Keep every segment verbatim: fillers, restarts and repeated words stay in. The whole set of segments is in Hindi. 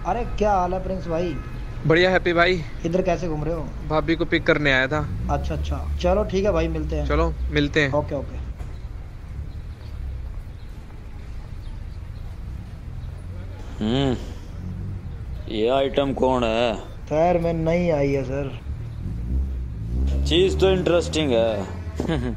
अरे क्या हाल है प्रिंस भाई। बढ़िया हैप्पी भाई। इधर कैसे घूम रहे हो? भाभी को पिक करने आया था। अच्छा अच्छा, चलो ठीक है भाई, मिलते हैं। चलो मिलते हैं। Okay okay. हम्म। ये आइटम कौन है? खैर में नहीं आई है सर। चीज तो इंटरेस्टिंग है।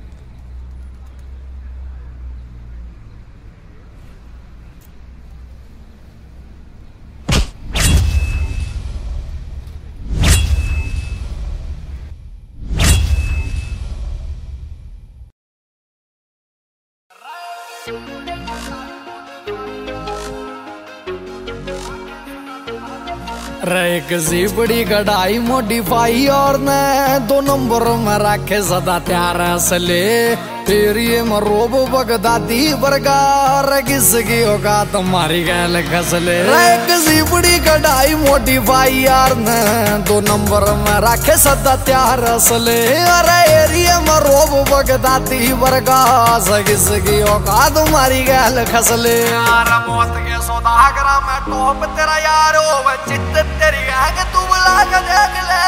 रे किसी बड़ी कढ़ाई मोडिफाई और ने दो नंबर में रखे सदा त्यार असले तेरी मरोब बगदादी बरगार किसकी होगा तुम्हारी गैल खसले। रे किसी बड़ी कढ़ाई मोडिफाई यार ने दो नंबर में रखे सदा त्यार असले अरे एरिया मरोब बगदादी बरगार किसकी होगा तुम्हारी गैल खसले। यार मौत के सौदागरा में टॉप तेरा यार हो चित्त तेरी आग तू बुला के देख ले।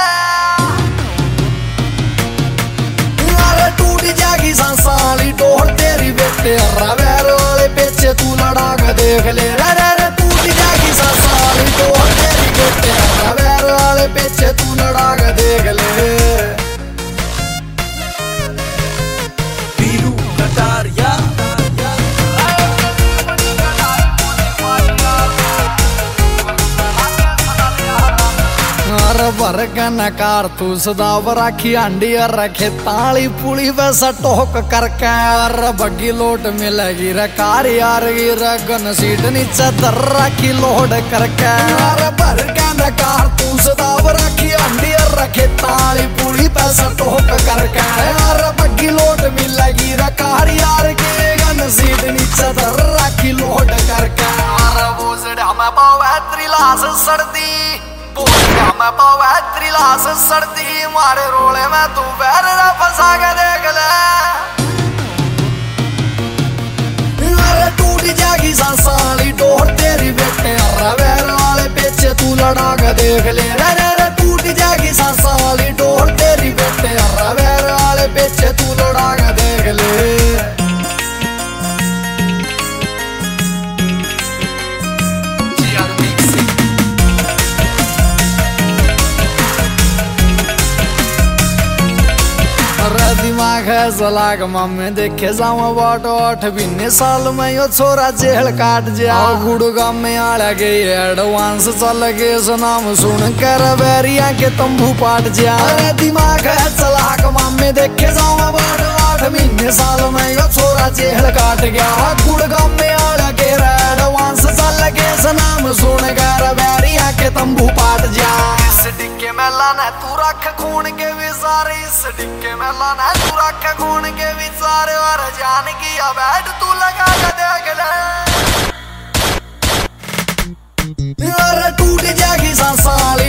अरे टूट जाएगी सांसाली डोर तेरी बेटे रवेर वाले पीछे तू लड़ा के देख ले। रे रे टूट जाएगी सांसाली डोर तेरी बेटे रवेर वाले पीछे तू लड़ा के देख ले। पीरू कटारिया भर के नकार तू सदाव राखी अंडी रखे ताली पुली वैसा टोक करके और बग्गी लोट मिलेगी रे कार यार गन सीट नीचे दर राखी लोड करके और भर के नकार तू सदाव राखी अंडी रखे ताली पुली पैसा टोक करके और बग्गी लोट मिलेगी रे कार यार गन सीट नीचे दर राखी लोड करके और वो जड़ा में पावे त्रिलास सर्दी मैं पावा त्रिलास सर्दी मारे रोले में तू पैर फंसा के देख ले। अरे टूट जाएगी सांसाली डोर तेरी बेटे रवेर वाले पीछे तू लड़ा के देख ले। रे रे टूट जाएगी सांसाली डोर तेरी बेटे रवेर वाले पीछे तू लड़ा के देख ले। दिमाग है सलाग मम्मी देखे जाऊं बाट आठ बीने साल में यो छोरा जेल काट जा गुड़गा में आड़ा गई एडवांस चल गए सुनाम सुन कर बैरिया के तंबू पाट जा। दिमाग है सलाग मम्मी देखे जाऊं बाट आठ बीने साल में यो छोरा जेल काट गया गुड़गा में आड़ा गई एडवांस चल गए सुनाम सुन कर बैरिया के तंबू पाट जा। इस डिक्के में लाना तू रख खून के विसारे इस डिक्के में लाना तू रख खून के विचारे और जान की बैठ तू लगा के देख ले। टूट जाएगी सांसाली